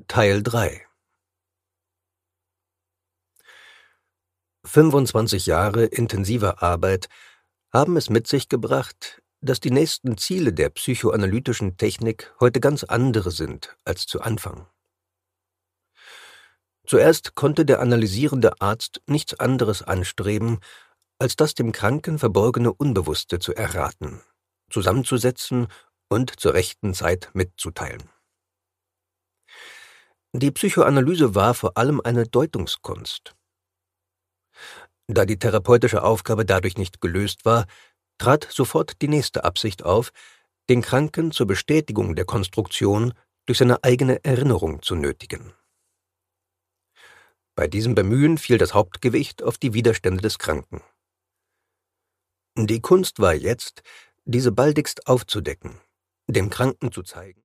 Teil 3. 25 Jahre intensiver Arbeit haben es mit sich gebracht, dass die nächsten Ziele der psychoanalytischen Technik heute ganz andere sind als zu Anfang. Zuerst konnte der analysierende Arzt nichts anderes anstreben, als das dem Kranken verborgene Unbewusste zu erraten, zusammenzusetzen und zur rechten Zeit mitzuteilen. Die Psychoanalyse war vor allem eine Deutungskunst. Da die therapeutische Aufgabe dadurch nicht gelöst war, trat sofort die nächste Absicht auf, den Kranken zur Bestätigung der Konstruktion durch seine eigene Erinnerung zu nötigen. Bei diesem Bemühen fiel das Hauptgewicht auf die Widerstände des Kranken. Die Kunst war jetzt, diese baldigst aufzudecken, dem Kranken zu zeigen,